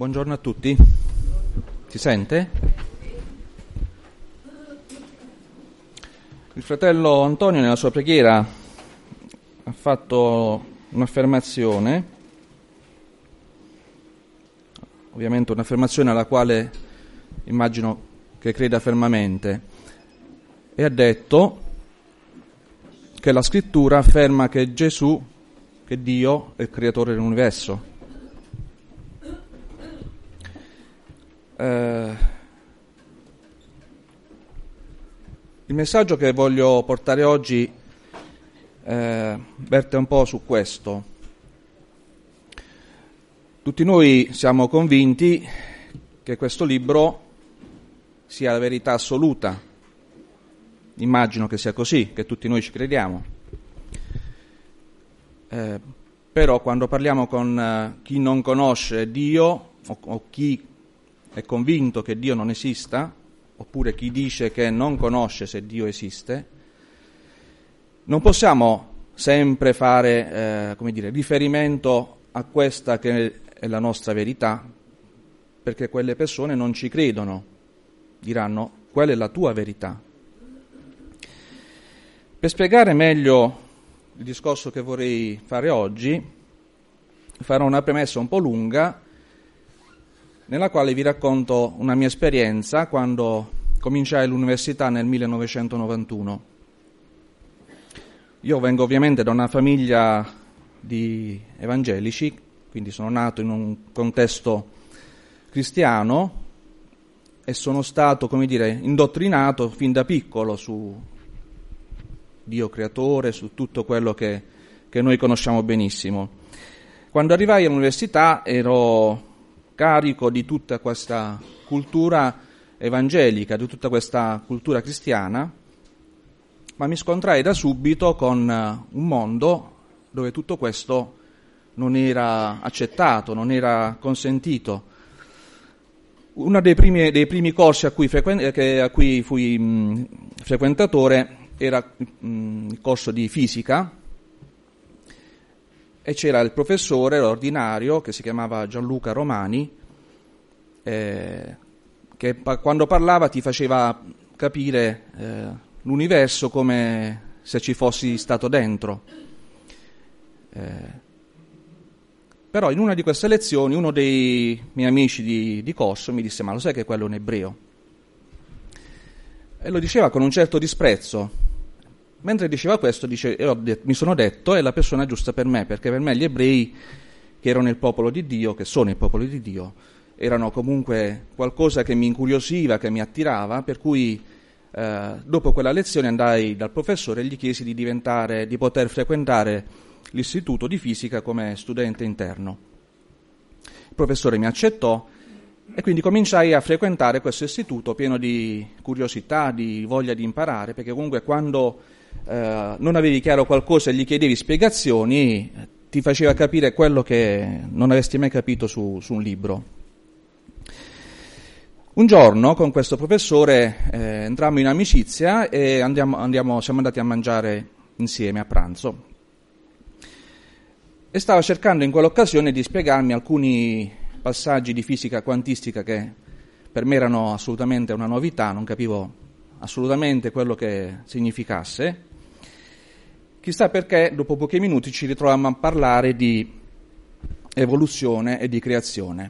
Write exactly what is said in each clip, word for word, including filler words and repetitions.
Buongiorno a tutti. Si sente? Il fratello Antonio nella sua preghiera ha fatto un'affermazione, ovviamente un'affermazione alla quale immagino che creda fermamente, e ha detto che la scrittura afferma che Gesù, che Dio è il creatore dell'universo. Eh, il messaggio che voglio portare oggi eh, verte un po' su questo. Tutti noi siamo convinti che questo libro sia la verità assoluta. Immagino che sia così, che tutti noi ci crediamo. Eh, però quando parliamo con eh, chi non conosce Dio o, o chi è convinto che Dio non esista, oppure chi dice che non conosce se Dio esiste, non possiamo sempre fare eh, come dire, riferimento a questa che è la nostra verità, perché quelle persone non ci credono, diranno quella è la tua verità. Per spiegare meglio il discorso che vorrei fare oggi, farò una premessa un po' lunga, nella quale vi racconto una mia esperienza quando cominciai l'università nel millenovecentonovantuno. Io vengo ovviamente da una famiglia di evangelici, quindi sono nato in un contesto cristiano e sono stato, come dire, indottrinato fin da piccolo su Dio creatore, su tutto quello che, che noi conosciamo benissimo. Quando arrivai all'università ero carico di tutta questa cultura evangelica, di tutta questa cultura cristiana, ma mi scontrai da subito con un mondo dove tutto questo non era accettato, non era consentito. Uno dei primi, dei primi corsi a cui, frequen- che, a cui fui mh, frequentatore era mh, il corso di fisica, e c'era il professore ordinario che si chiamava Gianluca Romani, eh, che pa- quando parlava ti faceva capire eh, l'universo come se ci fossi stato dentro. Eh, però in una di queste lezioni uno dei miei amici di, di corso mi disse: ma lo sai che quello è un ebreo? E lo diceva con un certo disprezzo. Mentre diceva questo, dice, io mi sono detto, è la persona giusta per me, perché per me gli ebrei, che erano il popolo di Dio, che sono il popolo di Dio, erano comunque qualcosa che mi incuriosiva, che mi attirava, per cui eh, dopo quella lezione andai dal professore e gli chiesi di diventare, di poter frequentare l'istituto di fisica come studente interno. Il professore mi accettò e quindi cominciai a frequentare questo istituto pieno di curiosità, di voglia di imparare, perché comunque quando Uh, non avevi chiaro qualcosa e gli chiedevi spiegazioni, ti faceva capire quello che non avresti mai capito su, su un libro. Un giorno con questo professore eh, entrammo in amicizia e andiamo, andiamo, siamo andati a mangiare insieme a pranzo. E stava cercando in quell'occasione di spiegarmi alcuni passaggi di fisica quantistica che per me erano assolutamente una novità, non capivo assolutamente quello che significasse. Chissà perché, dopo pochi minuti ci ritrovammo a parlare di evoluzione e di creazione.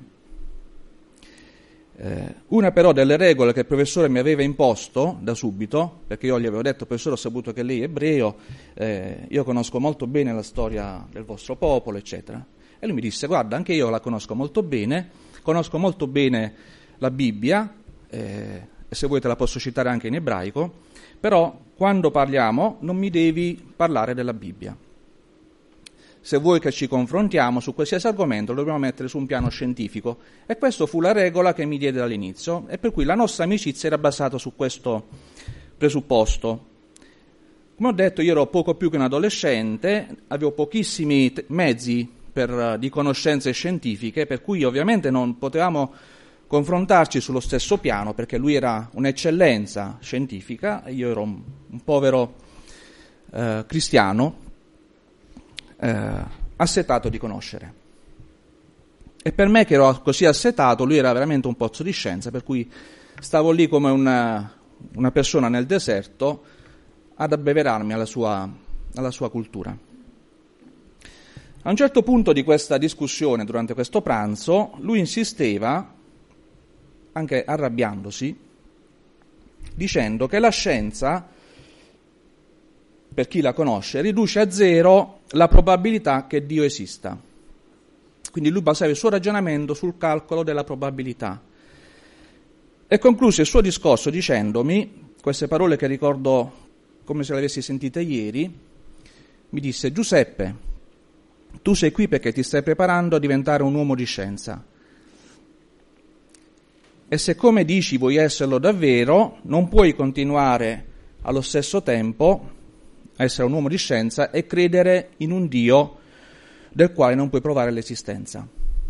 Eh, una però delle regole che il professore mi aveva imposto da subito, perché io gli avevo detto: professore, ho saputo che lei è ebreo, eh, io conosco molto bene la storia del vostro popolo, eccetera. E lui mi disse: guarda, anche io la conosco molto bene, conosco molto bene la Bibbia, eh, e se vuoi te la posso citare anche in ebraico, però quando parliamo non mi devi parlare della Bibbia. Se vuoi che ci confrontiamo su qualsiasi argomento lo dobbiamo mettere su un piano scientifico. E questa fu la regola che mi diede dall'inizio, e per cui la nostra amicizia era basata su questo presupposto. Come ho detto, io ero poco più che un adolescente, avevo pochissimi t- mezzi per, di conoscenze scientifiche, per cui ovviamente non potevamo confrontarci sullo stesso piano, perché lui era un'eccellenza scientifica e io ero un, un povero eh, cristiano eh, assetato di conoscere. E per me, che ero così assetato, lui era veramente un pozzo di scienza, per cui stavo lì come una, una persona nel deserto ad abbeverarmi alla sua, alla sua cultura. A un certo punto di questa discussione, durante questo pranzo, lui insisteva, anche arrabbiandosi, dicendo che la scienza, per chi la conosce, riduce a zero la probabilità che Dio esista. Quindi lui basava il suo ragionamento sul calcolo della probabilità. E concluse il suo discorso dicendomi, queste parole che ricordo come se le avessi sentite ieri, mi disse: Giuseppe, tu sei qui perché ti stai preparando a diventare un uomo di scienza. E se, come dici, vuoi esserlo davvero, non puoi continuare allo stesso tempo a essere un uomo di scienza e credere in un Dio del quale non puoi provare l'esistenza.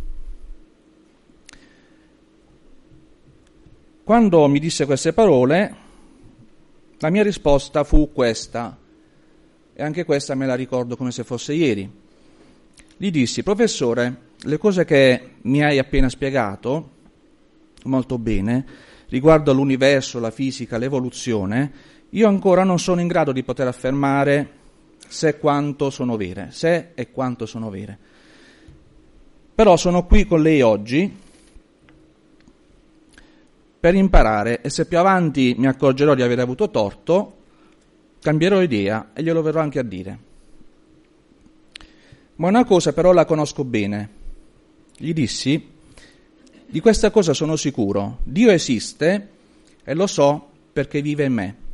Quando mi disse queste parole, la mia risposta fu questa, e anche questa me la ricordo come se fosse ieri. Gli dissi: professore, le cose che mi hai appena spiegato molto bene riguardo all'universo, la fisica, l'evoluzione, io ancora non sono in grado di poter affermare se quanto sono vere, se e quanto sono vere. Però sono qui con lei oggi per imparare, e se più avanti mi accorgerò di aver avuto torto, cambierò idea e glielo verrò anche a dire. Ma una cosa però la conosco bene. Gli dissi: di questa cosa sono sicuro, Dio esiste e lo so perché vive in me.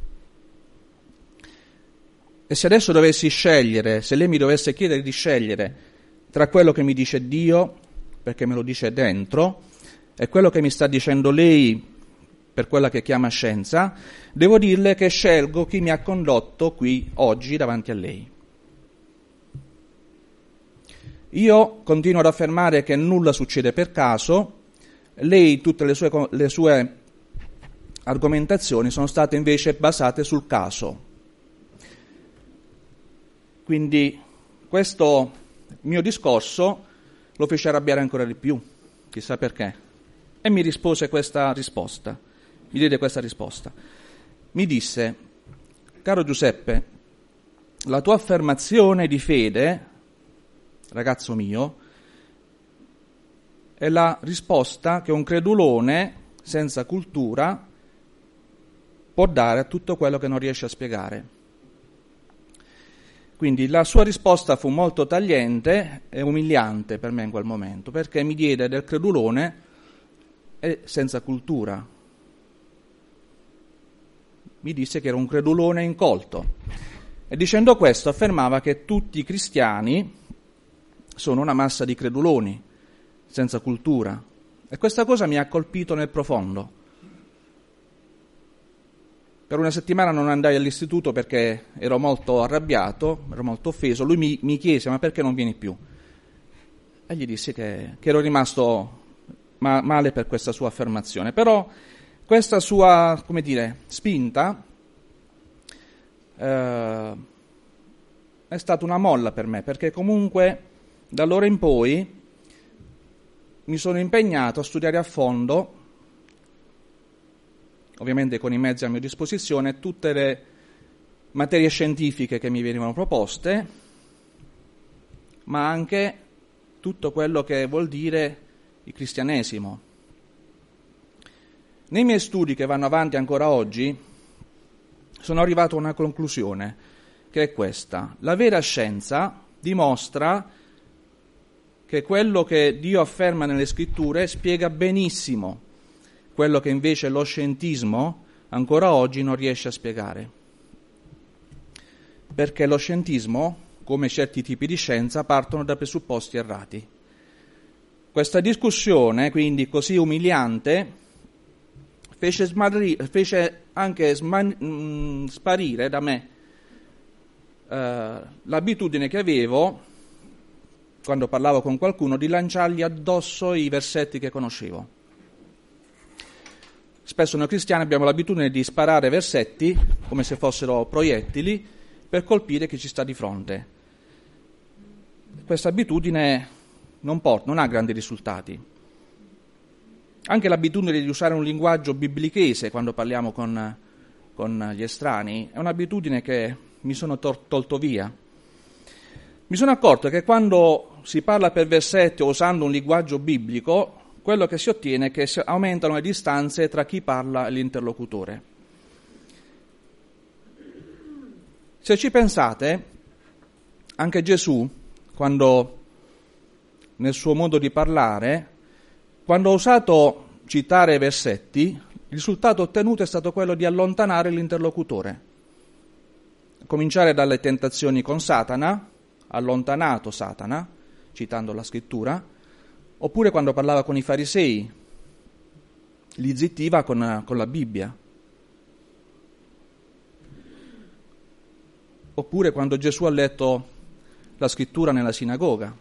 E se adesso dovessi scegliere, se lei mi dovesse chiedere di scegliere tra quello che mi dice Dio, perché me lo dice dentro, e quello che mi sta dicendo lei per quella che chiama scienza, devo dirle che scelgo chi mi ha condotto qui oggi davanti a lei. Io continuo ad affermare che nulla succede per caso, lei, tutte le sue, le sue argomentazioni sono state invece basate sul caso. Quindi questo mio discorso lo fece arrabbiare ancora di più, chissà perché, e mi rispose questa risposta, mi diede questa risposta. Mi disse: caro Giuseppe, la tua affermazione di fede, ragazzo mio, è la risposta che un credulone senza cultura può dare a tutto quello che non riesce a spiegare. Quindi la sua risposta fu molto tagliente e umiliante per me in quel momento, perché mi diede del credulone e senza cultura. Mi disse che era un credulone incolto. E dicendo questo affermava che tutti i cristiani sono una massa di creduloni, senza cultura. E questa cosa mi ha colpito nel profondo. Per una settimana non andai all'istituto perché ero molto arrabbiato, ero molto offeso. Lui mi, mi chiese: ma perché non vieni più? E gli dissi che, che ero rimasto ma, male per questa sua affermazione. Però questa sua, come dire, spinta eh, è stata una molla per me, perché comunque da allora in poi mi sono impegnato a studiare a fondo, ovviamente con i mezzi a mia disposizione, tutte le materie scientifiche che mi venivano proposte, ma anche tutto quello che vuol dire il cristianesimo. Nei miei studi, che vanno avanti ancora oggi, sono arrivato a una conclusione, che è questa: la vera scienza dimostra che quello che Dio afferma nelle scritture spiega benissimo quello che invece lo scientismo ancora oggi non riesce a spiegare. Perché lo scientismo, come certi tipi di scienza, partono da presupposti errati. Questa discussione, quindi così umiliante, fece, smarri- fece anche sman- mh, sparire da me eh, l'abitudine che avevo, quando parlavo con qualcuno, di lanciargli addosso i versetti che conoscevo. Spesso noi cristiani abbiamo l'abitudine di sparare versetti come se fossero proiettili per colpire chi ci sta di fronte. Questa abitudine non porta, non ha grandi risultati. Anche l'abitudine di usare un linguaggio biblichese quando parliamo con, con gli estranei è un'abitudine che mi sono tor- tolto via. Mi sono accorto che quando si parla per versetti o usando un linguaggio biblico, quello che si ottiene è che si aumentano le distanze tra chi parla e l'interlocutore. Se ci pensate, anche Gesù, quando nel suo modo di parlare, quando ha usato citare versetti, il risultato ottenuto è stato quello di allontanare l'interlocutore. A cominciare dalle tentazioni con Satana, allontanato Satana, citando la scrittura, oppure quando parlava con i farisei, li zittiva con, con la Bibbia. Oppure quando Gesù ha letto la scrittura nella sinagoga,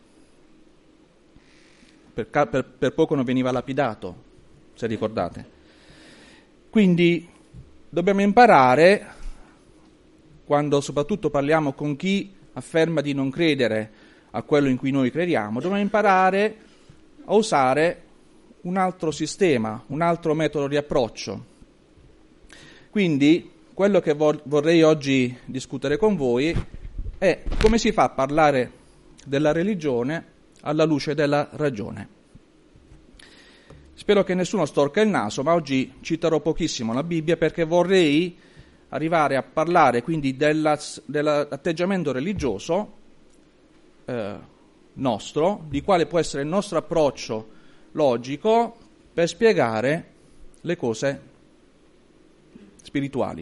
per, per, per poco non veniva lapidato, se ricordate. Quindi dobbiamo imparare, quando soprattutto parliamo con chi afferma di non credere a quello in cui noi crediamo, dobbiamo imparare a usare un altro sistema, un altro metodo di approccio. Quindi quello che vorrei oggi discutere con voi è come si fa a parlare della religione alla luce della ragione. Spero che nessuno storca il naso, ma oggi citerò pochissimo la Bibbia perché vorrei arrivare a parlare quindi della, dell'atteggiamento religioso eh, nostro, di quale può essere il nostro approccio logico per spiegare le cose spirituali.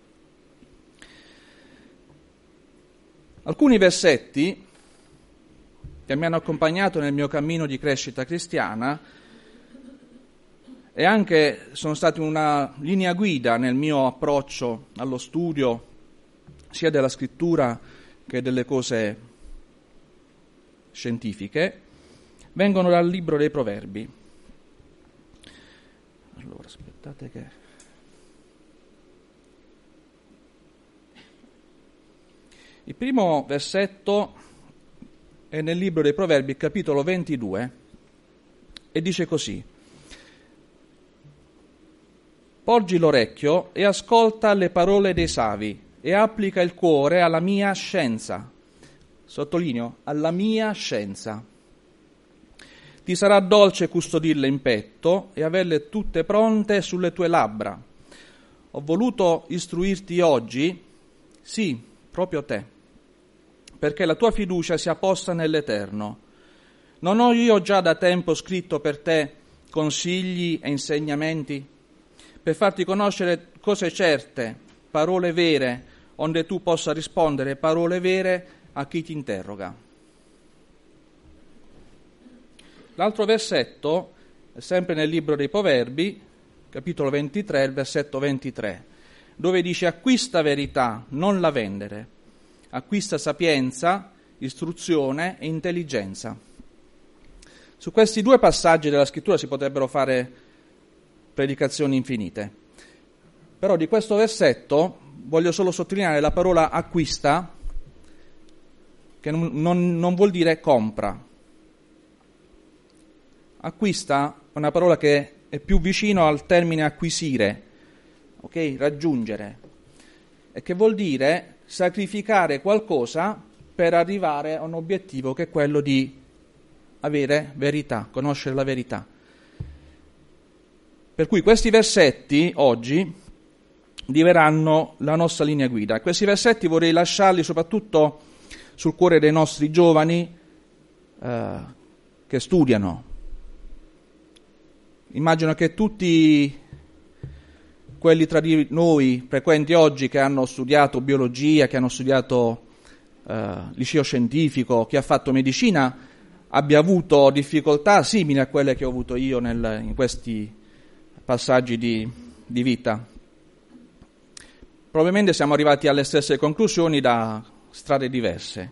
Alcuni versetti che mi hanno accompagnato nel mio cammino di crescita cristiana e anche sono stati una linea guida nel mio approccio allo studio sia della scrittura che delle cose scientifiche, vengono dal libro dei Proverbi. Allora, aspettate che... Il primo versetto è nel libro dei Proverbi, capitolo ventidue, e dice così: porgi l'orecchio e ascolta le parole dei savi e applica il cuore alla mia scienza. Sottolineo, alla mia scienza. Ti sarà dolce custodirle in petto e averle tutte pronte sulle tue labbra. Ho voluto istruirti oggi, sì, proprio te, perché la tua fiducia sia posta nell'Eterno. Non ho io già da tempo scritto per te consigli e insegnamenti, per farti conoscere cose certe, parole vere, onde tu possa rispondere parole vere a chi ti interroga. L'altro versetto è sempre nel libro dei Proverbi, capitolo ventitré, il versetto ventitré, dove dice: acquista verità, non la vendere, acquista sapienza, istruzione e intelligenza. Su questi due passaggi della scrittura si potrebbero fare predicazioni infinite, però di questo versetto voglio solo sottolineare la parola acquista, che non, non, non vuol dire compra. Acquista è una parola che è più vicino al termine acquisire, ok? Raggiungere, e che vuol dire sacrificare qualcosa per arrivare a un obiettivo che è quello di avere verità, conoscere la verità. Per cui questi versetti oggi diverranno la nostra linea guida. Questi versetti vorrei lasciarli soprattutto sul cuore dei nostri giovani eh, che studiano. Immagino che tutti quelli tra di noi frequenti oggi che hanno studiato biologia, che hanno studiato eh, liceo scientifico, chi ha fatto medicina, abbia avuto difficoltà simili a quelle che ho avuto io nel, in questi passaggi di, di vita. Probabilmente siamo arrivati alle stesse conclusioni da strade diverse.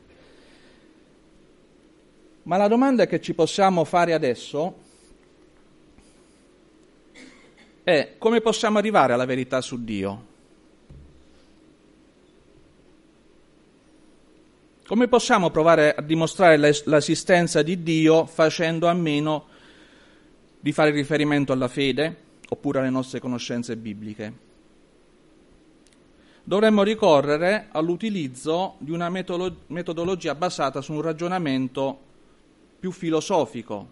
Ma la domanda che ci possiamo fare adesso è: come possiamo arrivare alla verità su Dio? Come possiamo provare a dimostrare l'esistenza di Dio facendo a meno di fare riferimento alla fede oppure alle nostre conoscenze bibliche? Dovremmo ricorrere all'utilizzo di una metolo- metodologia basata su un ragionamento più filosofico.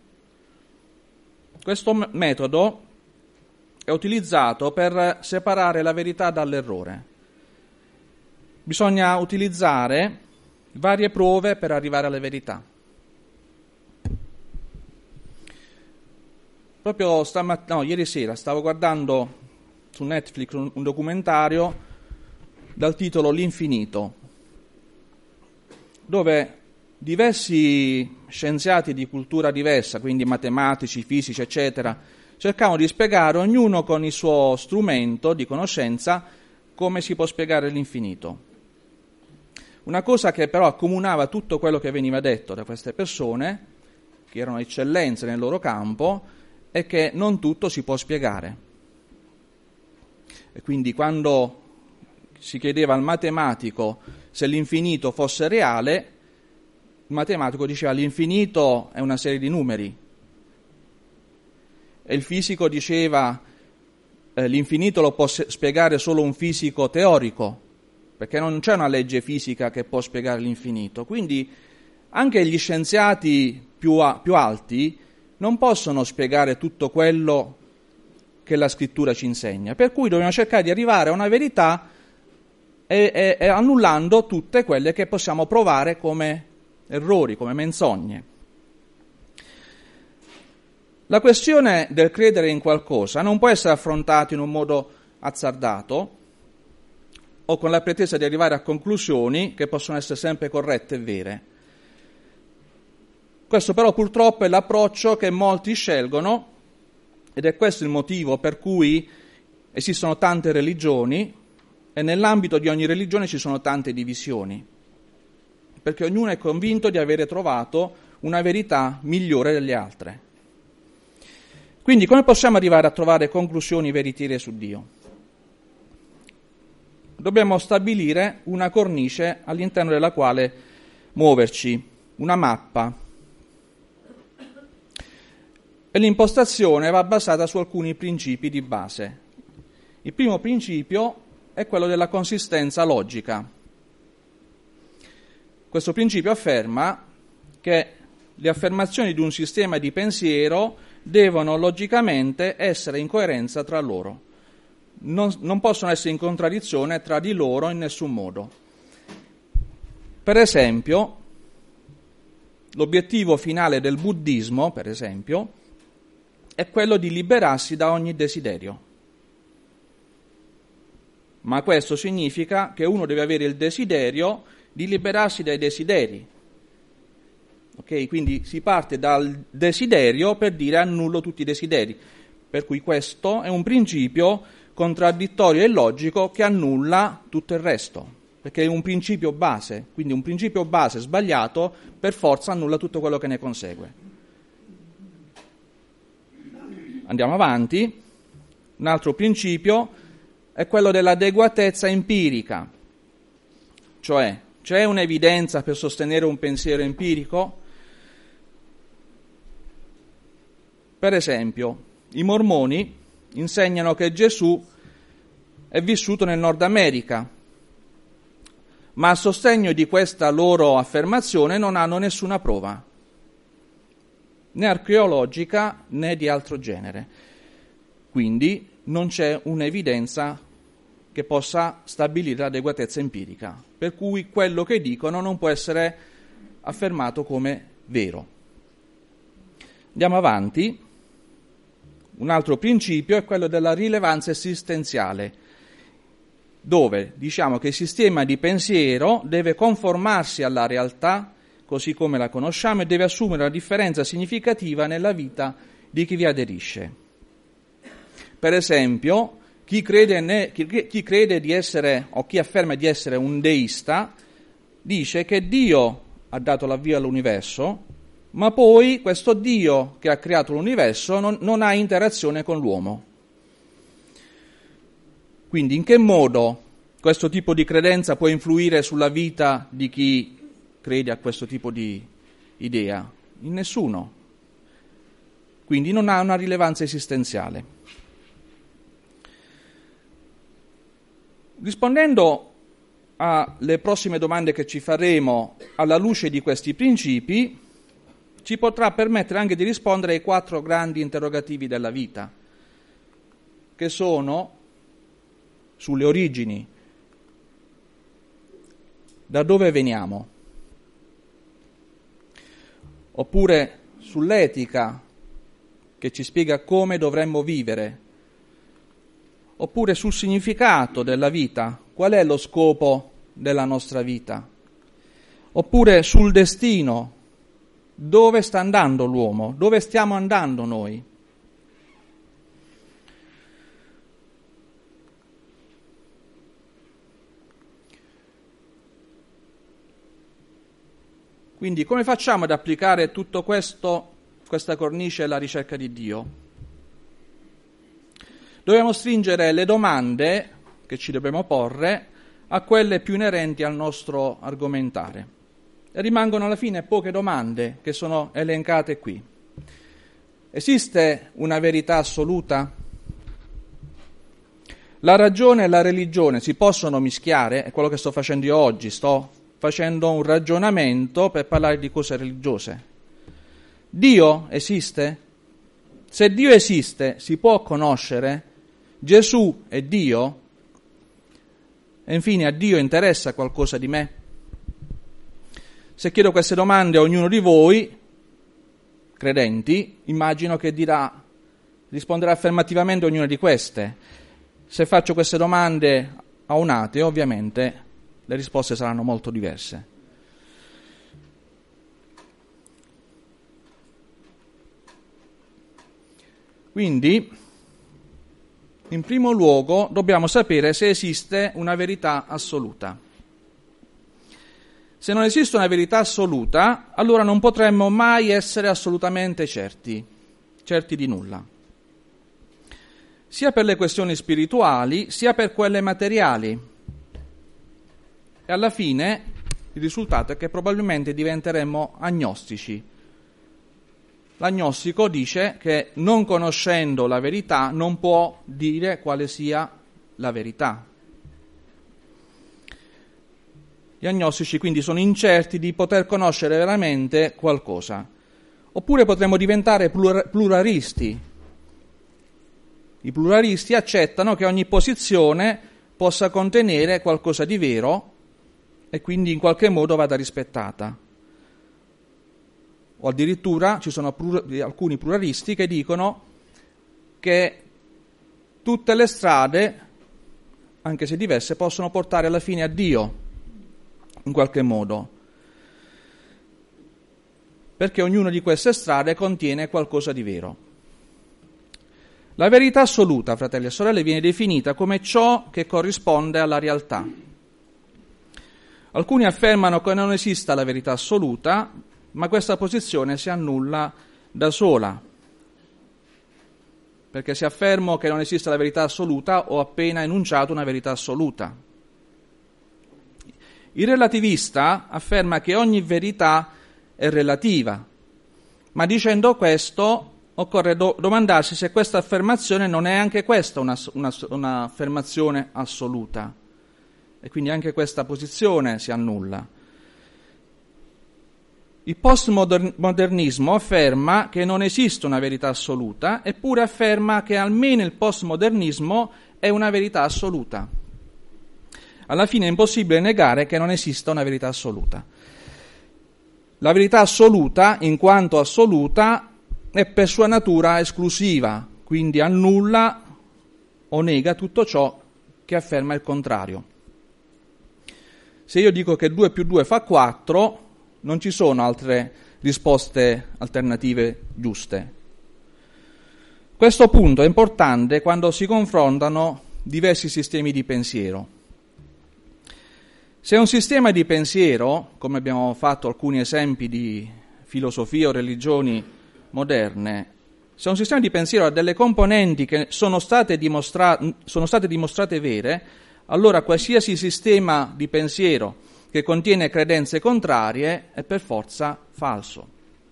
Questo m- metodo è utilizzato per separare la verità dall'errore. Bisogna utilizzare varie prove per arrivare alla verità. Proprio stamattina, no, ieri sera stavo guardando su Netflix un, un documentario dal titolo L'infinito, dove diversi scienziati di cultura diversa, quindi matematici, fisici, eccetera, cercavano di spiegare, ognuno con il suo strumento di conoscenza, come si può spiegare l'infinito. Una cosa che però accomunava tutto quello che veniva detto da queste persone, che erano eccellenze nel loro campo, è che non tutto si può spiegare. E quindi quando si chiedeva al matematico se l'infinito fosse reale, il matematico diceva l'infinito è una serie di numeri. E il fisico diceva eh, l'infinito lo può spiegare solo un fisico teorico, perché non c'è una legge fisica che può spiegare l'infinito. Quindi anche gli scienziati più, a, più alti non possono spiegare tutto quello che la scrittura ci insegna, per cui dobbiamo cercare di arrivare a una verità e, e, e annullando tutte quelle che possiamo provare come errori, come menzogne. La questione del credere in qualcosa non può essere affrontata in un modo azzardato o con la pretesa di arrivare a conclusioni che possono essere sempre corrette e vere. Questo però purtroppo è l'approccio che molti scelgono ed è questo il motivo per cui esistono tante religioni e nell'ambito di ogni religione ci sono tante divisioni, perché ognuno è convinto di avere trovato una verità migliore delle altre. Quindi come possiamo arrivare a trovare conclusioni veritiere su Dio? Dobbiamo stabilire una cornice all'interno della quale muoverci, una mappa. E l'impostazione va basata su alcuni principi di base. Il primo principio è quello della consistenza logica. Questo principio afferma che le affermazioni di un sistema di pensiero devono logicamente essere in coerenza tra loro. Non, non possono essere in contraddizione tra di loro in nessun modo. Per esempio, l'obiettivo finale del buddismo, per esempio, è quello di liberarsi da ogni desiderio. Ma questo significa che uno deve avere il desiderio di liberarsi dai desideri. Ok? Quindi si parte dal desiderio per dire annullo tutti i desideri. Per cui questo è un principio contraddittorio e logico che annulla tutto il resto, perché è un principio base, quindi un principio base sbagliato per forza annulla tutto quello che ne consegue. Andiamo avanti. Un altro principio è quello dell'adeguatezza empirica, cioè c'è un'evidenza per sostenere un pensiero empirico? Per esempio, i mormoni insegnano che Gesù è vissuto nel Nord America, ma a sostegno di questa loro affermazione non hanno nessuna prova, né archeologica né di altro genere. Quindi non c'è un'evidenza che possa stabilire l'adeguatezza empirica, per cui quello che dicono non può essere affermato come vero. Andiamo avanti. Un altro principio è quello della rilevanza esistenziale, dove diciamo che il sistema di pensiero deve conformarsi alla realtà così come la conosciamo e deve assumere una differenza significativa nella vita di chi vi aderisce. Per esempio, chi crede, ne, chi, chi crede di essere o chi afferma di essere un deista dice che Dio ha dato l'avvio all'universo, ma poi questo Dio che ha creato l'universo non, non ha interazione con l'uomo. Quindi in che modo questo tipo di credenza può influire sulla vita di chi crede a questo tipo di idea? In nessuno. Quindi non ha una rilevanza esistenziale. Rispondendo alle prossime domande che ci faremo alla luce di questi principi, ci potrà permettere anche di rispondere ai quattro grandi interrogativi della vita, che sono sulle origini, da dove veniamo, oppure sull'etica, che ci spiega come dovremmo vivere, oppure sul significato della vita, qual è lo scopo della nostra vita, oppure sul destino, dove sta andando l'uomo, dove stiamo andando noi. Quindi come facciamo ad applicare tutto questo, questa cornice alla ricerca di Dio? Dobbiamo stringere le domande che ci dobbiamo porre a quelle più inerenti al nostro argomentare. E rimangono alla fine poche domande che sono elencate qui. Esiste una verità assoluta? La ragione e la religione si possono mischiare? È quello che sto facendo io oggi, sto facendo un ragionamento per parlare di cose religiose. Dio esiste? Se Dio esiste, si può conoscere? Gesù è Dio? E infine, a Dio interessa qualcosa di me? Se chiedo queste domande a ognuno di voi, credenti, immagino che dirà, risponderà affermativamente a ognuna di queste. Se faccio queste domande a un ateo, ovviamente le risposte saranno molto diverse. Quindi, in primo luogo, dobbiamo sapere se esiste una verità assoluta. Se non esiste una verità assoluta, allora non potremmo mai essere assolutamente certi, certi di nulla. Sia per le questioni spirituali, sia per quelle materiali. E alla fine il risultato è che probabilmente diventeremo agnostici. L'agnostico dice che non conoscendo la verità non può dire quale sia la verità. Gli agnostici quindi sono incerti di poter conoscere veramente qualcosa. Oppure potremmo diventare pluralisti. I pluralisti accettano che ogni posizione possa contenere qualcosa di vero e quindi in qualche modo vada rispettata. O addirittura ci sono plur- alcuni pluralisti che dicono che tutte le strade, anche se diverse, possono portare alla fine a Dio, in qualche modo, perché ognuna di queste strade contiene qualcosa di vero. La verità assoluta, fratelli e sorelle, viene definita come ciò che corrisponde alla realtà. Alcuni affermano che non esista la verità assoluta, ma questa posizione si annulla da sola. Perché se affermo che non esiste la verità assoluta, ho appena enunciato una verità assoluta. Il relativista afferma che ogni verità è relativa, ma dicendo questo occorre do- domandarsi se questa affermazione non è anche questa una, una, un'affermazione assoluta. E quindi anche questa posizione si annulla. Il postmodernismo afferma che non esiste una verità assoluta, eppure afferma che almeno il postmodernismo è una verità assoluta. Alla fine è impossibile negare che non esista una verità assoluta. La verità assoluta, in quanto assoluta, è per sua natura esclusiva, quindi annulla o nega tutto ciò che afferma il contrario. Se io dico che due più due fa quattro, non ci sono altre risposte alternative giuste. Questo punto è importante quando si confrontano diversi sistemi di pensiero. Se un sistema di pensiero, come abbiamo fatto alcuni esempi di filosofia o religioni moderne, se un sistema di pensiero ha delle componenti che sono state, dimostra- sono state dimostrate vere, allora qualsiasi sistema di pensiero che contiene credenze contrarie è per forza falso.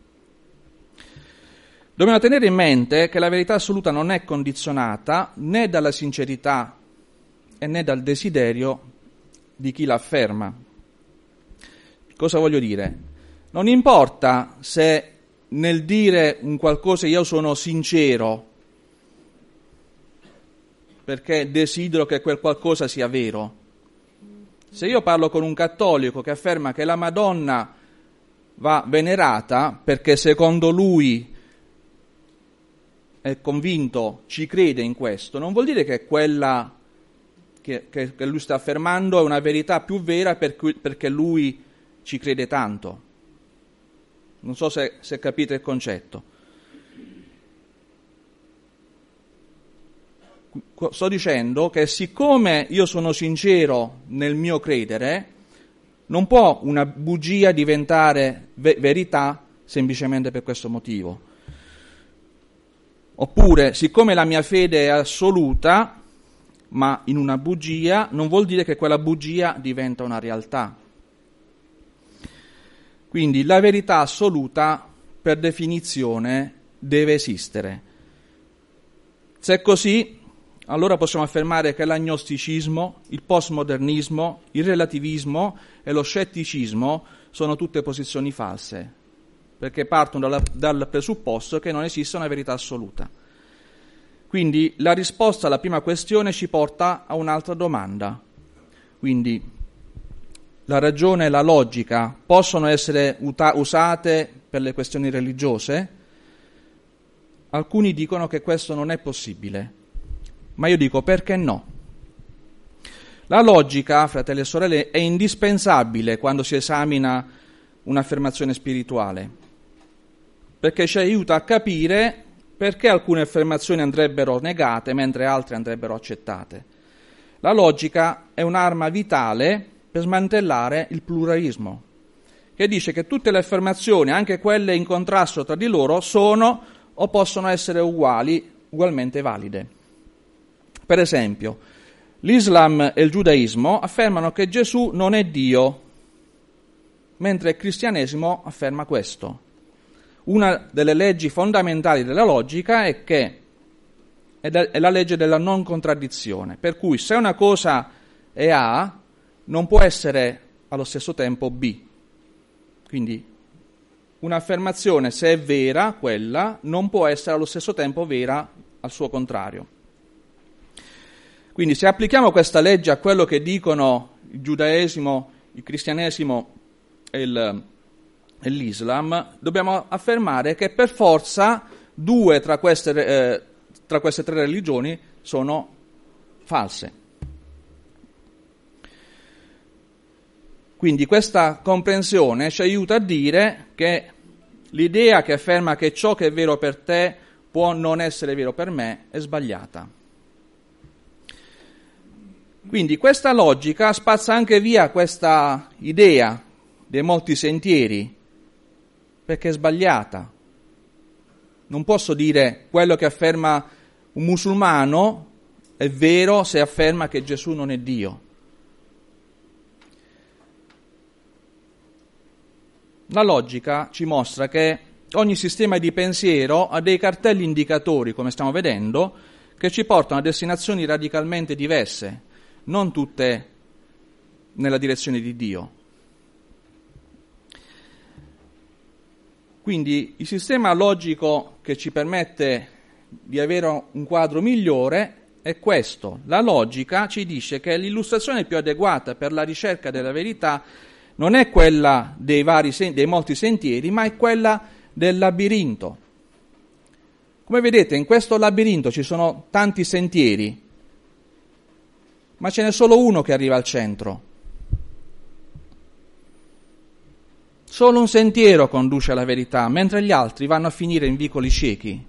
Dobbiamo tenere in mente che la verità assoluta non è condizionata né dalla sincerità e né dal desiderio di chi la afferma. Cosa voglio dire? Non importa se nel dire un qualcosa io sono sincero perché desidero che quel qualcosa sia vero. Se io parlo con un cattolico che afferma che la Madonna va venerata perché secondo lui è convinto, ci crede in questo, non vuol dire che quella che, che, che lui sta affermando è una verità più vera per cui, perché lui ci crede tanto. Non so se, se capite il concetto. Sto dicendo che siccome io sono sincero nel mio credere, non può una bugia diventare ve- verità semplicemente per questo motivo. Oppure, siccome la mia fede è assoluta, ma in una bugia, non vuol dire che quella bugia diventa una realtà. Quindi la verità assoluta, per definizione, deve esistere. Se è così, allora possiamo affermare che l'agnosticismo, il postmodernismo, il relativismo e lo scetticismo sono tutte posizioni false, perché partono dalla, dal presupposto che non esiste una verità assoluta. Quindi la risposta alla prima questione ci porta a un'altra domanda. Quindi la ragione e la logica possono essere uta- usate per le questioni religiose? Alcuni dicono che questo non è possibile, ma io dico perché no? La logica, fratelli e sorelle, è indispensabile quando si esamina un'affermazione spirituale, perché ci aiuta a capire perché alcune affermazioni andrebbero negate mentre altre andrebbero accettate. La logica è un'arma vitale per smantellare il pluralismo, che dice che tutte le affermazioni, anche quelle in contrasto tra di loro, sono o possono essere uguali, ugualmente valide. Per esempio, l'Islam e il giudaismo affermano che Gesù non è Dio, mentre il cristianesimo afferma questo. Una delle leggi fondamentali della logica è che è la legge della non contraddizione, per cui se una cosa è A, non può essere allo stesso tempo B. Quindi un'affermazione, se è vera, quella, non può essere allo stesso tempo vera al suo contrario. Quindi se applichiamo questa legge a quello che dicono il giudaesimo, il cristianesimo e, il, e l'Islam, dobbiamo affermare che per forza due tra queste, eh, tra queste tre religioni sono false. Quindi questa comprensione ci aiuta a dire che l'idea che afferma che ciò che è vero per te può non essere vero per me è sbagliata. Quindi questa logica spazza anche via questa idea dei molti sentieri, perché è sbagliata. Non posso dire quello che afferma un musulmano è vero se afferma che Gesù non è Dio. La logica ci mostra che ogni sistema di pensiero ha dei cartelli indicatori, come stiamo vedendo, che ci portano a destinazioni radicalmente diverse, non tutte nella direzione di Dio. Quindi il sistema logico che ci permette di avere un quadro migliore è questo. La logica ci dice che l'illustrazione più adeguata per la ricerca della verità non è quella dei, vari, dei molti sentieri, ma è quella del labirinto. Come vedete, in questo labirinto ci sono tanti sentieri, ma ce n'è solo uno che arriva al centro. Solo un sentiero conduce alla verità, mentre gli altri vanno a finire in vicoli ciechi.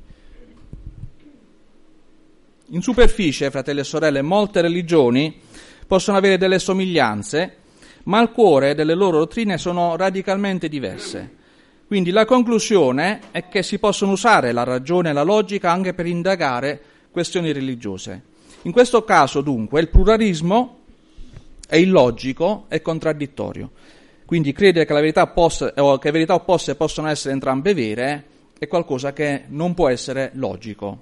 In superficie, fratelli e sorelle, molte religioni possono avere delle somiglianze, ma al cuore delle loro dottrine sono radicalmente diverse. Quindi la conclusione è che si possono usare la ragione e la logica anche per indagare questioni religiose. In questo caso, dunque, il pluralismo è illogico, è contraddittorio. Quindi credere che la verità possa, o che verità opposte possono essere entrambe vere è qualcosa che non può essere logico.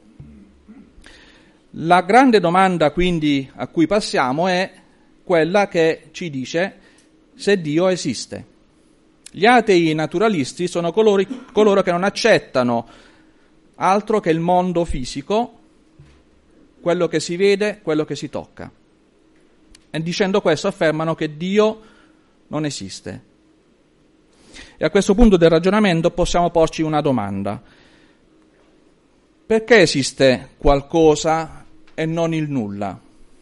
La grande domanda quindi a cui passiamo è quella che ci dice se Dio esiste. Gli atei naturalisti sono coloro, coloro che non accettano altro che il mondo fisico, quello che si vede, quello che si tocca. E dicendo questo affermano che Dio non esiste. E a questo punto del ragionamento possiamo porci una domanda. Perché esiste qualcosa e non il nulla?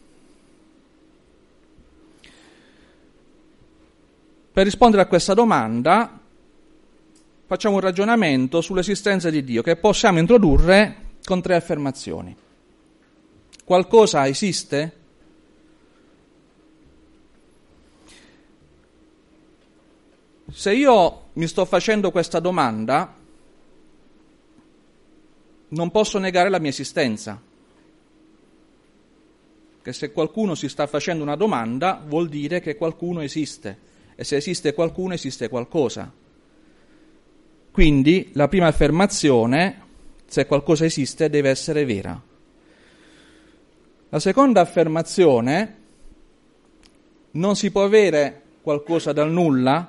Per rispondere a questa domanda facciamo un ragionamento sull'esistenza di Dio che possiamo introdurre con tre affermazioni. Qualcosa esiste? Se io mi sto facendo questa domanda, non posso negare la mia esistenza. Che se qualcuno si sta facendo una domanda, vuol dire che qualcuno esiste. E se esiste qualcuno, esiste qualcosa. Quindi la prima affermazione, se qualcosa esiste, deve essere vera. La seconda affermazione, non si può avere qualcosa dal nulla,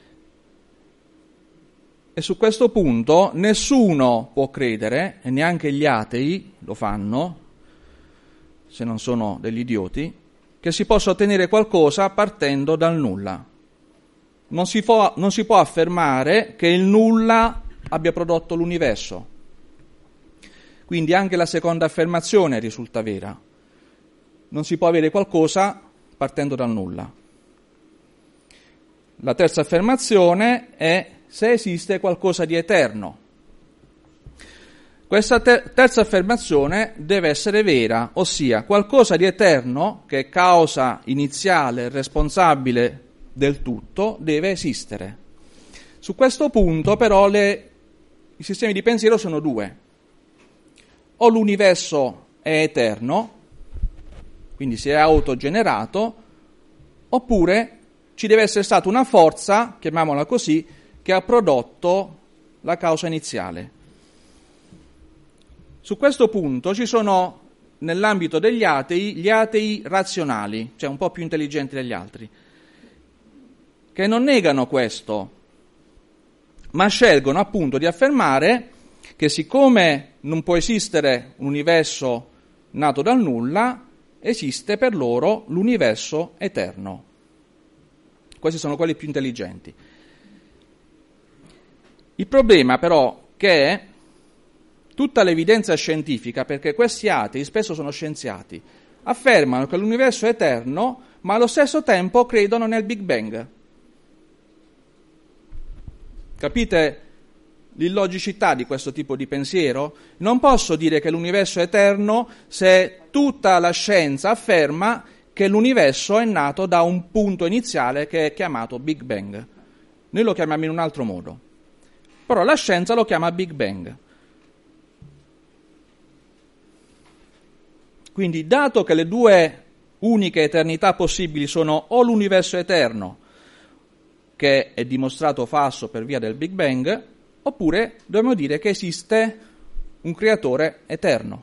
e su questo punto nessuno può credere, e neanche gli atei lo fanno, se non sono degli idioti, che si possa ottenere qualcosa partendo dal nulla. Non si può, non si può affermare che il nulla abbia prodotto l'universo. Quindi anche la seconda affermazione risulta vera. Non si può avere qualcosa partendo dal nulla. La terza affermazione è se esiste qualcosa di eterno. Questa ter- terza affermazione deve essere vera, ossia qualcosa di eterno, che è causa iniziale, responsabile del tutto, deve esistere. Su questo punto però le, i sistemi di pensiero sono due. O l'universo è eterno, quindi si è autogenerato, oppure ci deve essere stata una forza, chiamiamola così, che ha prodotto la causa iniziale. Su questo punto ci sono, nell'ambito degli atei, gli atei razionali, cioè un po' più intelligenti degli altri, che non negano questo, ma scelgono appunto di affermare che siccome non può esistere un universo nato dal nulla, esiste per loro l'universo eterno. Questi sono quelli più intelligenti. Il problema però che tutta l'evidenza scientifica, perché questi atei spesso sono scienziati, affermano che l'universo è eterno, ma allo stesso tempo credono nel Big Bang. Capite l'illogicità di questo tipo di pensiero? Non posso dire che l'universo è eterno se tutta la scienza afferma che l'universo è nato da un punto iniziale che è chiamato Big Bang. Noi lo chiamiamo in un altro modo, però la scienza lo chiama Big Bang. Quindi, dato che le due uniche eternità possibili sono o l'universo eterno, che è dimostrato falso per via del Big Bang, oppure dobbiamo dire che esiste un creatore eterno.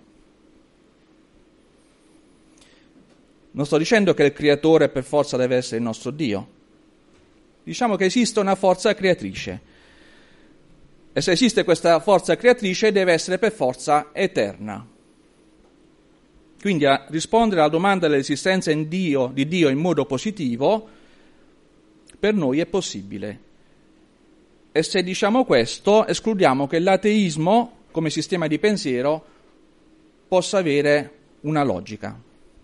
Non sto dicendo che il creatore per forza deve essere il nostro Dio. Diciamo che esiste una forza creatrice. E se esiste questa forza creatrice deve essere per forza eterna. Quindi a rispondere alla domanda dell'esistenza in Dio, di Dio in modo positivo, per noi è possibile. E se diciamo questo, escludiamo che l'ateismo, come sistema di pensiero, possa avere una logica.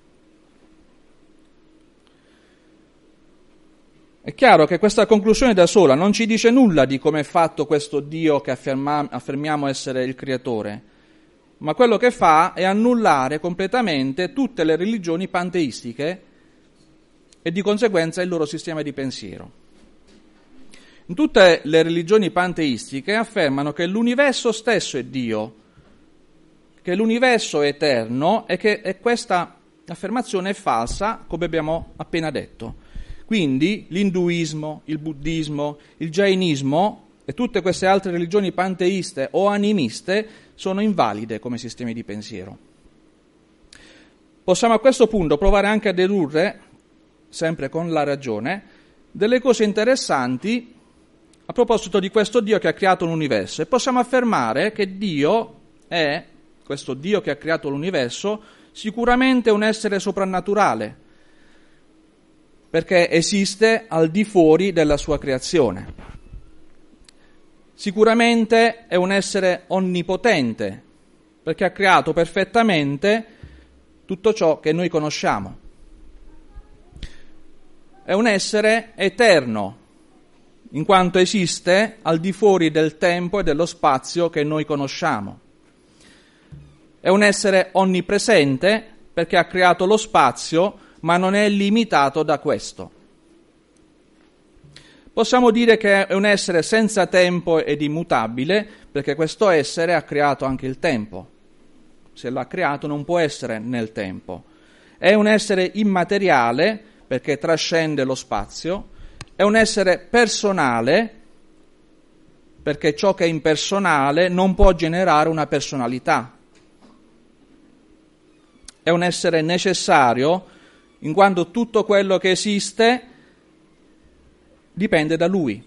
È chiaro che questa conclusione da sola non ci dice nulla di come è fatto questo Dio che afferma, affermiamo essere il creatore, ma quello che fa è annullare completamente tutte le religioni panteistiche e di conseguenza il loro sistema di pensiero. In tutte le religioni panteistiche affermano che l'universo stesso è Dio, che l'universo è eterno e che e questa L'affermazione è falsa, come abbiamo appena detto. Quindi l'induismo, il buddismo, il jainismo e tutte queste altre religioni panteiste o animiste sono invalide come sistemi di pensiero. Possiamo a questo punto provare anche a dedurre, sempre con la ragione, delle cose interessanti a proposito di questo Dio che ha creato l'universo. E possiamo affermare che Dio è, questo Dio che ha creato l'universo, sicuramente un essere soprannaturale, perché esiste al di fuori della sua creazione. Sicuramente è un essere onnipotente, perché ha creato perfettamente tutto ciò che noi conosciamo. È un essere eterno, in quanto esiste al di fuori del tempo e dello spazio che noi conosciamo. È un essere onnipresente, perché ha creato lo spazio, ma non è limitato da questo. Possiamo dire che è un essere senza tempo ed immutabile, perché questo essere ha creato anche il tempo. Se l'ha creato non può essere nel tempo. È un essere immateriale, perché trascende lo spazio. È un essere personale, perché ciò che è impersonale non può generare una personalità. È un essere necessario, in quanto tutto quello che esiste dipende da lui.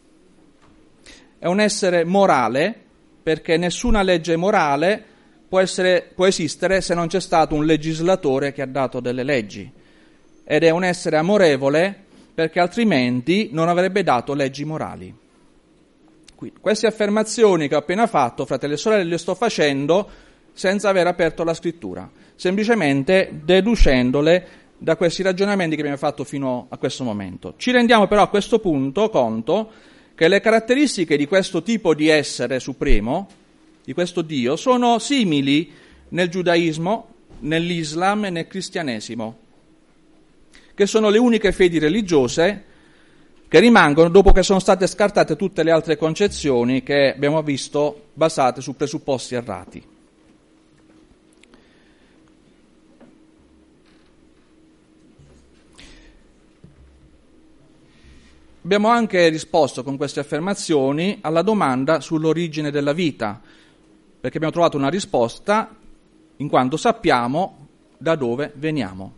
È un essere morale, perché nessuna legge morale può, essere, può esistere se non c'è stato un legislatore che ha dato delle leggi. Ed è un essere amorevole, perché altrimenti non avrebbe dato leggi morali. Quindi, queste affermazioni che ho appena fatto, fratelli e sorelle, le sto facendo senza aver aperto la scrittura, semplicemente deducendole da questi ragionamenti che abbiamo fatto fino a questo momento. Ci rendiamo però a questo punto conto che le caratteristiche di questo tipo di essere supremo, di questo Dio, sono simili nel giudaismo, nell'Islam e nel cristianesimo, che sono le uniche fedi religiose che rimangono dopo che sono state scartate tutte le altre concezioni che abbiamo visto basate su presupposti errati. Abbiamo anche risposto con queste affermazioni alla domanda sull'origine della vita, perché abbiamo trovato una risposta in quanto sappiamo da dove veniamo.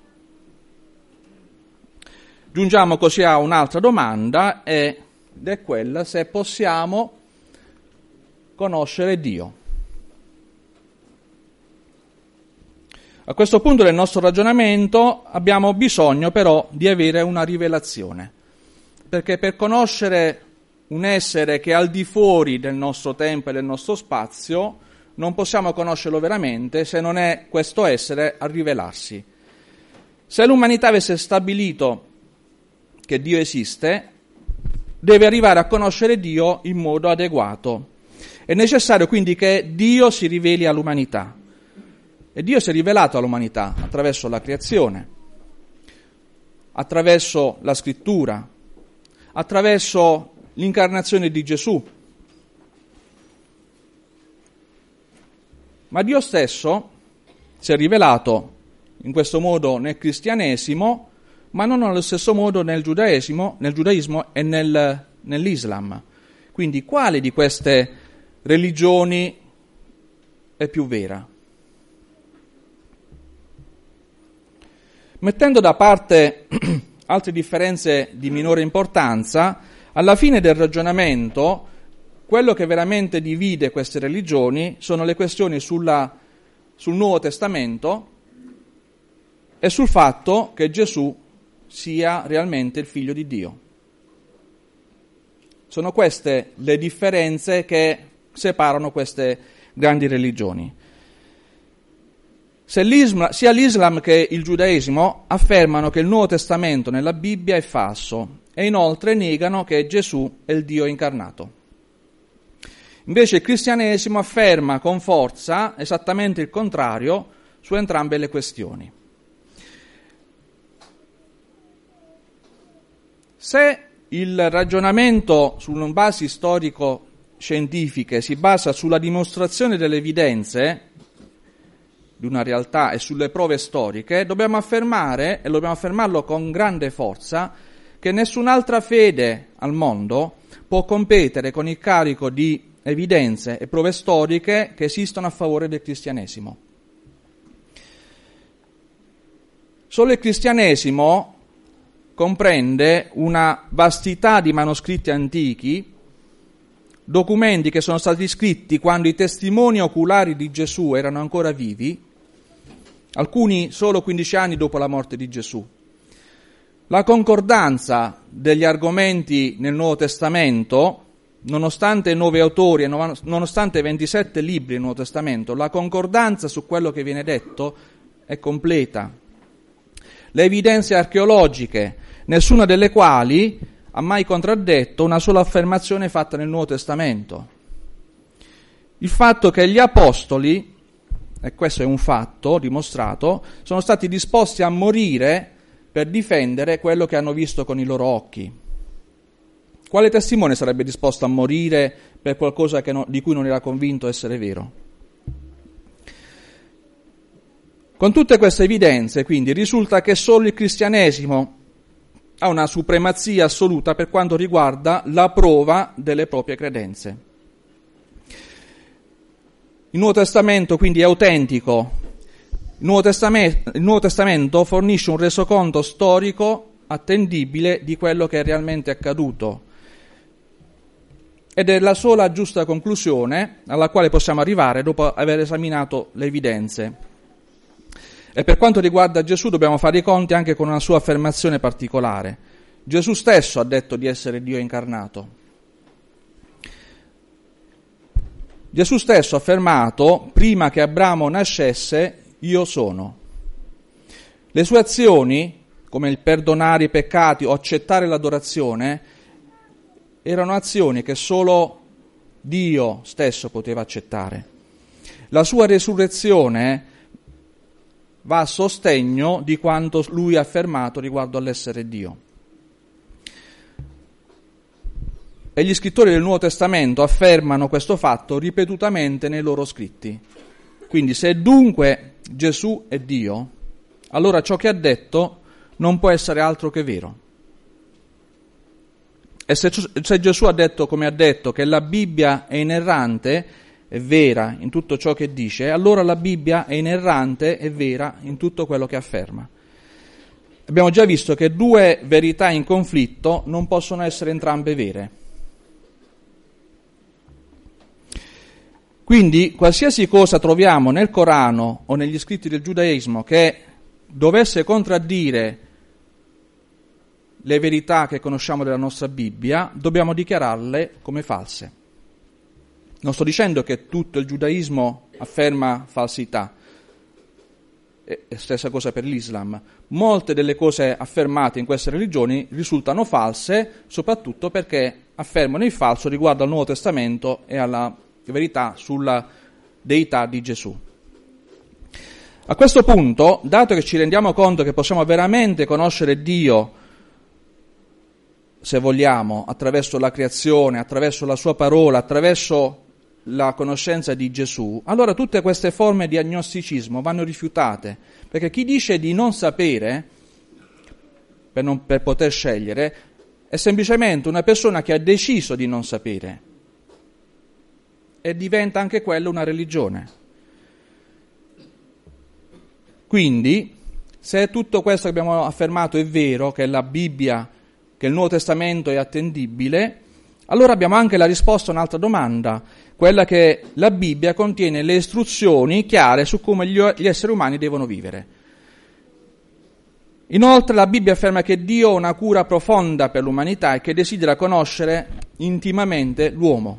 Giungiamo così a un'altra domanda, ed è quella se possiamo conoscere Dio. A questo punto del nostro ragionamento abbiamo bisogno però di avere una rivelazione, perché per conoscere un essere che è al di fuori del nostro tempo e del nostro spazio non possiamo conoscerlo veramente se non è questo essere a rivelarsi. Se l'umanità avesse stabilito che Dio esiste, deve arrivare a conoscere Dio in modo adeguato. È necessario quindi che Dio si riveli all'umanità. E Dio si è rivelato all'umanità attraverso la creazione, attraverso la scrittura, attraverso l'incarnazione di Gesù. Ma Dio stesso si è rivelato in questo modo nel cristianesimo, ma non allo stesso modo nel giudaismo, nel giudaismo e nel, nell'Islam. Quindi quale di queste religioni è più vera? Mettendo da parte altre differenze di minore importanza, alla fine del ragionamento, quello che veramente divide queste religioni sono le questioni sulla, sul Nuovo Testamento e sul fatto che Gesù sia realmente il Figlio di Dio. Sono queste le differenze che separano queste grandi religioni. Se l'Islam, sia l'Islam che il giudaismo affermano che il Nuovo Testamento nella Bibbia è falso e inoltre negano che Gesù è il Dio incarnato. Invece il cristianesimo afferma con forza esattamente il contrario su entrambe le questioni. Se il ragionamento su basi storico-scientifiche si basa sulla dimostrazione delle evidenze, di una realtà e sulle prove storiche, dobbiamo affermare, e dobbiamo affermarlo con grande forza, che nessun'altra fede al mondo può competere con il carico di evidenze e prove storiche che esistono a favore del cristianesimo. Solo il cristianesimo comprende una vastità di manoscritti antichi, documenti che sono stati scritti quando i testimoni oculari di Gesù erano ancora vivi, alcuni solo quindici anni dopo la morte di Gesù. La concordanza degli argomenti nel Nuovo Testamento, nonostante nove autori e nonostante ventisette libri nel Nuovo Testamento, la concordanza su quello che viene detto è completa. Le evidenze archeologiche, nessuna delle quali ha mai contraddetto una sola affermazione fatta nel Nuovo Testamento. Il fatto che gli apostoli, e questo è un fatto dimostrato, sono stati disposti a morire per difendere quello che hanno visto con i loro occhi. Quale testimone sarebbe disposto a morire per qualcosa che no, di cui non era convinto essere vero? Con tutte queste evidenze, quindi, risulta che solo il cristianesimo ha una supremazia assoluta per quanto riguarda la prova delle proprie credenze. Il Nuovo Testamento quindi è autentico. Il Nuovo Testamento, il Nuovo Testamento fornisce un resoconto storico attendibile di quello che è realmente accaduto. Ed è la sola giusta conclusione alla quale possiamo arrivare dopo aver esaminato le evidenze. E per quanto riguarda Gesù dobbiamo fare i conti anche con una sua affermazione particolare. Gesù stesso ha detto di essere Dio incarnato. Gesù stesso ha affermato, prima che Abramo nascesse, io sono. Le sue azioni, come il perdonare i peccati o accettare l'adorazione, erano azioni che solo Dio stesso poteva accettare. La sua resurrezione va a sostegno di quanto lui ha affermato riguardo all'essere Dio. E gli scrittori del Nuovo Testamento affermano questo fatto ripetutamente nei loro scritti. Quindi se dunque Gesù è Dio, allora ciò che ha detto non può essere altro che vero. E se, se Gesù ha detto, come ha detto, che la Bibbia è inerrante, è vera in tutto ciò che dice, allora la Bibbia è inerrante e vera in tutto quello che afferma. Abbiamo già visto che due verità in conflitto non possono essere entrambe vere. Quindi qualsiasi cosa troviamo nel Corano o negli scritti del giudaismo che dovesse contraddire le verità che conosciamo della nostra Bibbia, dobbiamo dichiararle come false. Non sto dicendo che tutto il giudaismo afferma falsità, è stessa cosa per l'Islam. Molte delle cose affermate in queste religioni risultano false, soprattutto perché affermano il falso riguardo al Nuovo Testamento e alla verità sulla deità di Gesù. A questo punto, dato che ci rendiamo conto che possiamo veramente conoscere Dio, se vogliamo, attraverso la creazione, attraverso la sua parola, attraverso la conoscenza di Gesù, allora tutte queste forme di agnosticismo vanno rifiutate, perché chi dice di non sapere, per, non, per poter scegliere, è semplicemente una persona che ha deciso di non sapere, e diventa anche quello una religione. Quindi, se tutto questo che abbiamo affermato è vero, che la Bibbia, che il Nuovo Testamento è attendibile, allora abbiamo anche la risposta a un'altra domanda, quella che la Bibbia contiene le istruzioni chiare su come gli, gli esseri umani devono vivere. Inoltre la Bibbia afferma che Dio ha una cura profonda per l'umanità e che desidera conoscere intimamente l'uomo.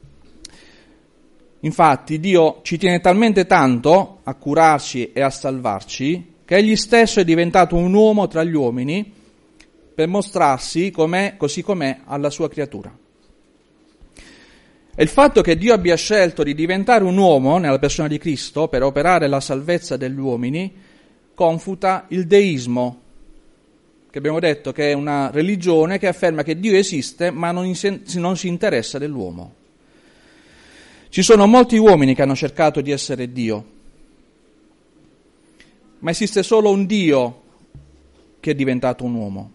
Infatti Dio ci tiene talmente tanto a curarci e a salvarci che Egli stesso è diventato un uomo tra gli uomini per mostrarsi com'è, così com'è alla sua creatura. E il fatto che Dio abbia scelto di diventare un uomo nella persona di Cristo per operare la salvezza degli uomini confuta il deismo, che abbiamo detto che è una religione che afferma che Dio esiste ma non, in, non si interessa dell'uomo. Ci sono molti uomini che hanno cercato di essere Dio, ma esiste solo un Dio che è diventato un uomo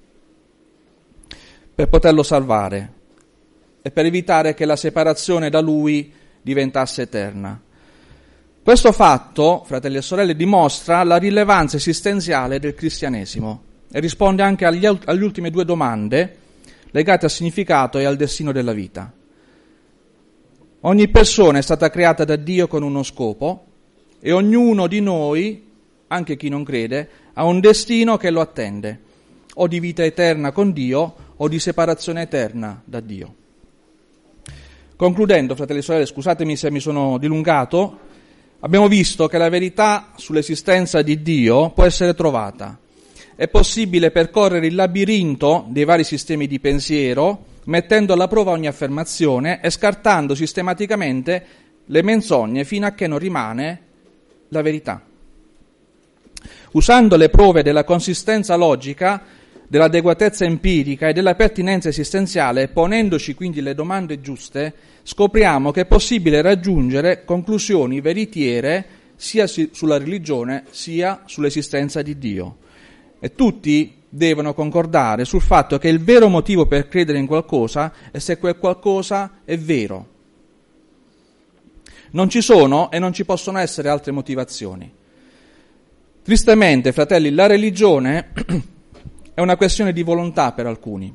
per poterlo salvare e per evitare che la separazione da Lui diventasse eterna. Questo fatto, fratelli e sorelle, dimostra la rilevanza esistenziale del cristianesimo e risponde anche agli, alle ultime due domande legate al significato e al destino della vita. Ogni persona è stata creata da Dio con uno scopo e ognuno di noi, anche chi non crede, ha un destino che lo attende, o di vita eterna con Dio o di separazione eterna da Dio. Concludendo, fratelli e sorelle, scusatemi se mi sono dilungato, abbiamo visto che la verità sull'esistenza di Dio può essere trovata. È possibile percorrere il labirinto dei vari sistemi di pensiero, mettendo alla prova ogni affermazione e scartando sistematicamente le menzogne fino a che non rimane la verità. Usando le prove della consistenza logica, dell'adeguatezza empirica e della pertinenza esistenziale, ponendoci quindi le domande giuste, scopriamo che è possibile raggiungere conclusioni veritiere sia sulla religione sia sull'esistenza di Dio. E tutti devono concordare sul fatto che il vero motivo per credere in qualcosa è se quel qualcosa è vero. Non ci sono e non ci possono essere altre motivazioni. Tristemente, fratelli, la religione è una questione di volontà per alcuni,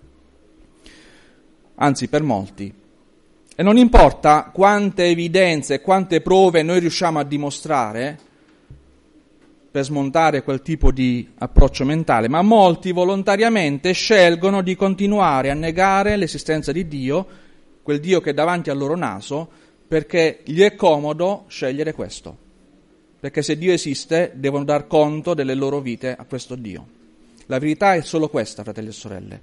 anzi per molti. E non importa quante evidenze e quante prove noi riusciamo a dimostrare per smontare quel tipo di approccio mentale, ma molti volontariamente scelgono di continuare a negare l'esistenza di Dio, quel Dio che è davanti al loro naso, perché gli è comodo scegliere questo. Perché se Dio esiste, devono dar conto delle loro vite a questo Dio. La verità è solo questa, fratelli e sorelle.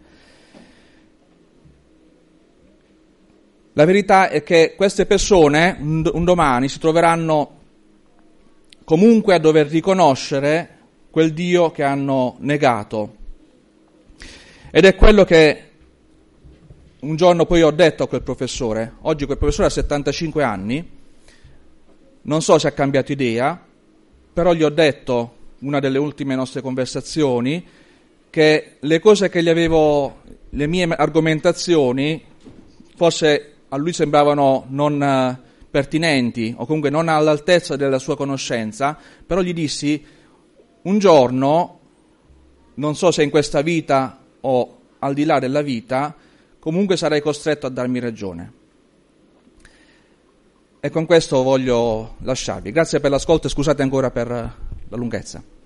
La verità è che queste persone un domani si troveranno comunque a dover riconoscere quel Dio che hanno negato. Ed è quello che un giorno poi ho detto a quel professore. Oggi quel professore ha settantacinque anni, non so se ha cambiato idea, però gli ho detto, una delle ultime nostre conversazioni, che le cose che gli avevo, le mie argomentazioni, forse a lui sembravano non uh, pertinenti o comunque non all'altezza della sua conoscenza, però gli dissi, un giorno, non so se in questa vita o al di là della vita, comunque sarai costretto a darmi ragione. E con questo voglio lasciarvi. Grazie per l'ascolto e scusate ancora per la lunghezza.